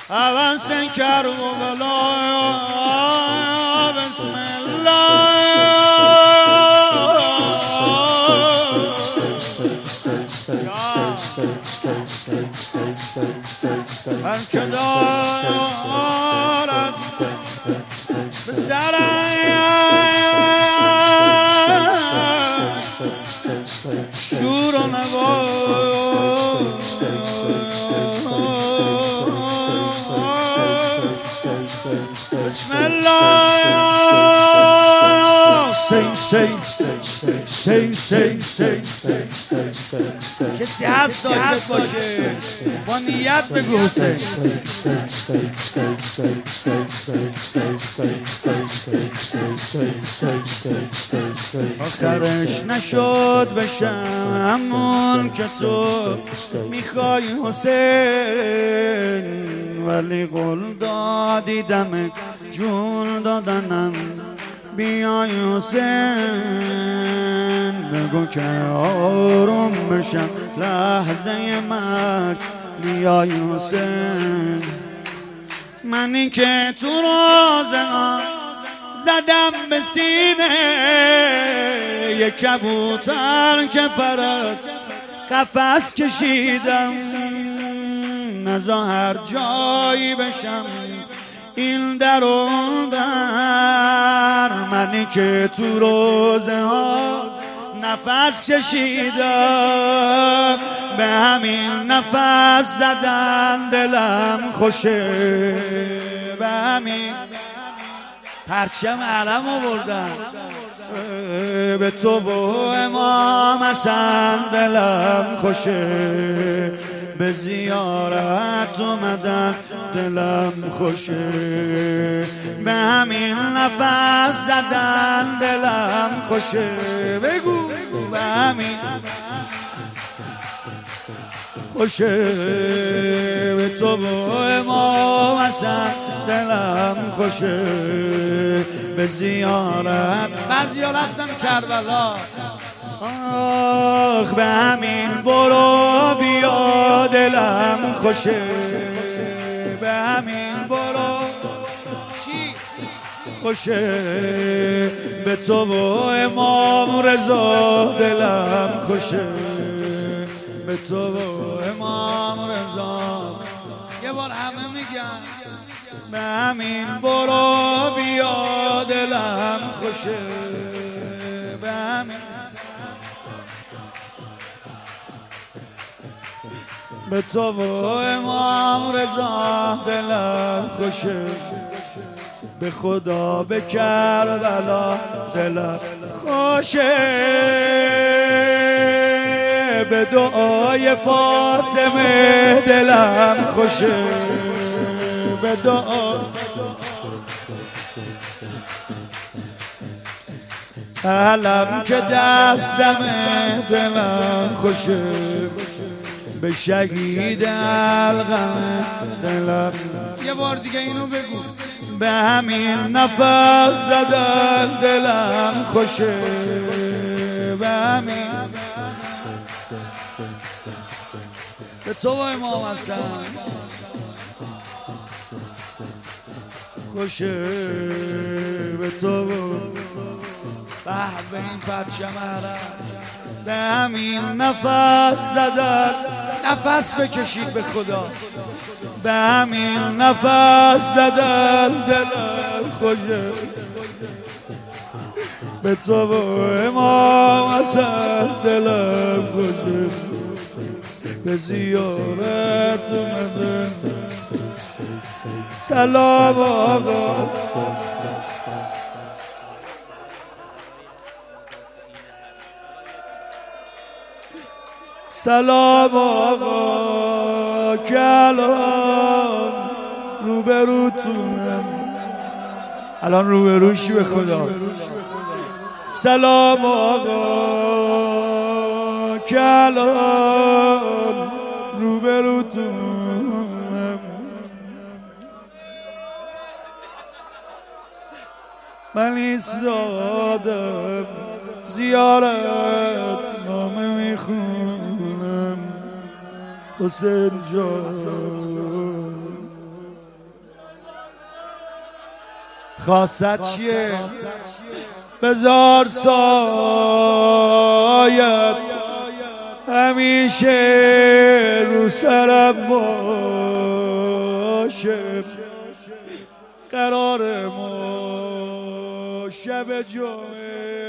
عوض کربلا بسم الله هر که دارد به شور و نوا بسم الله کسی هست ساکت باشه با نیت بگو حسین آخرش نشد بشم همون که تو میخوای حسین ولی قول دادی دم جون دادنم بیای حسین بگو که آروم بشم لحظه مرگ بیای حسین منی که تو روزه ها زدم به سینه یک کبوتر که پر از قفس کشیدم نزا هر جایی بشم این در اون در منی که تو روزه ها نفس کشیدم به همین نفس زدن دلم خوشه به همین پرچم علم آوردن به تو و امام حسن دلم خوشه به زیارت اومدن دلم خوشه به همین نفس زدن دلم خوشه بگو به همین خوشه به تو و امام حسن دلم خوشه به زیارت بعضیا رفتن کربلا آخ به همین برو بیا دلم خوشه به همین برو چی خوشه به تو و امام رضا دلم خوشه به تو و امام رضا یه بار همه میگن به همین برو بیا دلم خوشه به همین به تو و امام رضا دلم خوشه به خدا به کربلا دلم خوشه به دعای فاطمه دلم خوشه به دعا علم که دستمه دلم خوشه به شهید القمه دلم یه بار دیگه اینو بگو به همین نفس زدن دلم خوشه به همین به تو و امام حسن خوشه به تو به این پرچم علم به همین نفس زدن نفس بکشید به خدا به همین نفس زدن دلم خوشه به تو و امام حسن دلم خوشه به زیارت اومدن سلام آقا سلام آقا که الان روبروتونم الان روبروشی به خدا سلام آقا که الان روبروتونم من ایستادم زیارت نامه میخونم حسین جان خواست چیه؟ بذار سایت همیشه رو سرم باشه. قرار ما شب جمعه